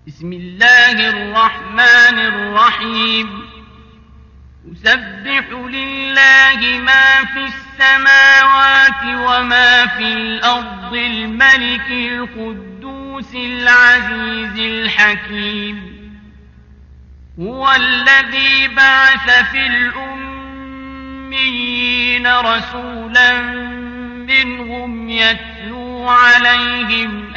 بسم الله الرحمن الرحيم يسبح لله ما في السماوات وما في الأرض الملك القدوس العزيز الحكيم هو الذي بعث في الأميين رسولا منهم يتلو عليهم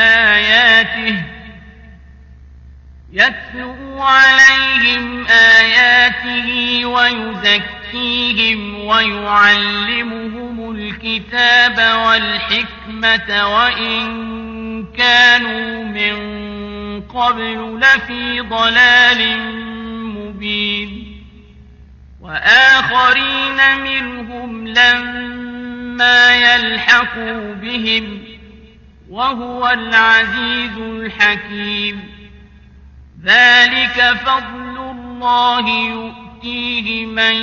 آياته ويزكيهم ويعلمهم الكتاب والحكمة وإن كانوا من قبل لفي ضلال مبين وآخرين منهم لما يلحقوا بهم وهو العزيز الحكيم ذلك فضل الله يؤتيه من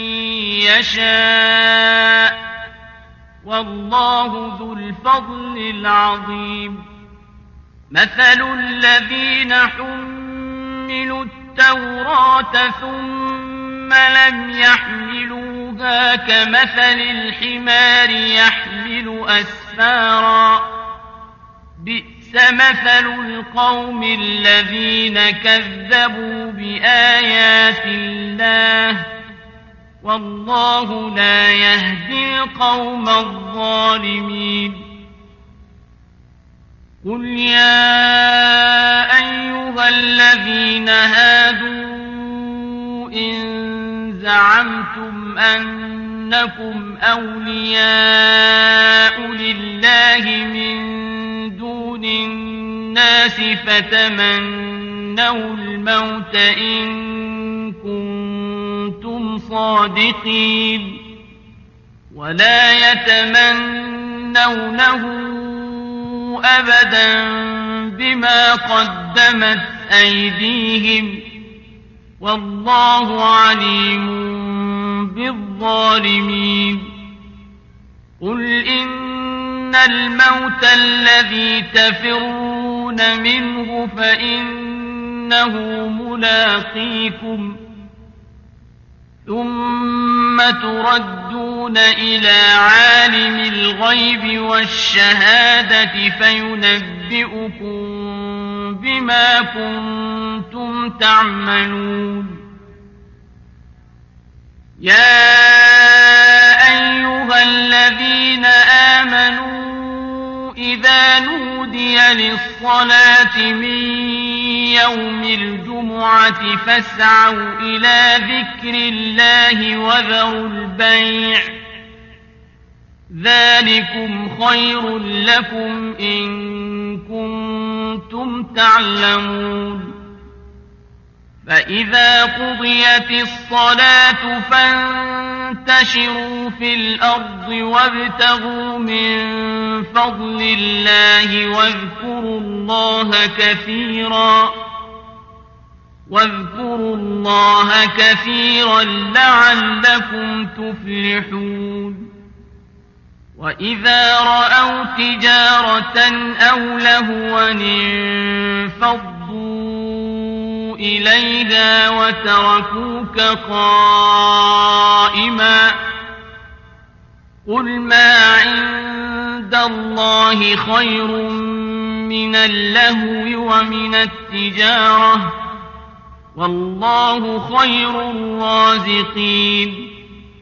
يشاء والله ذو الفضل العظيم مثل الذين حملوا التوراة ثم لم يحملوها كمثل الحمار يحمل أسفارا بئس مثل القوم الذين كذبوا بآيات الله والله لا يهدي القوم الظالمين قل يا أيها الذين هادوا إن زعمتم أنكم أولياء لله من دون الناس فتمنوا الموت إن كنتم صادقين ولا يتمنونه أبدا بما قدمت أيديهم والله عليم بالظالمين قل إن الموت الذي تفرون منه فإنه ملاقيكم ثم تردون إلى عالم الغيب والشهادة فينبئكم بما كنتم تعملون يا أيها الذين آمنوا إذا نودي للصلاة من يوم الجمعة فاسعوا إلى ذكر الله وذروا البيع ذلكم خير لكم إن كنتم تعلمون فإذا قضيت الصلاة فانتشروا في الأرض وابتغوا من فضل الله واذكروا الله كثيرا لعلكم تفلحون وإذا رأوا تجارة أو لهوا انفضوا إليها وتركوك قائما قل ما عند الله خير من اللهو ومن التجارة والله خير الرازقين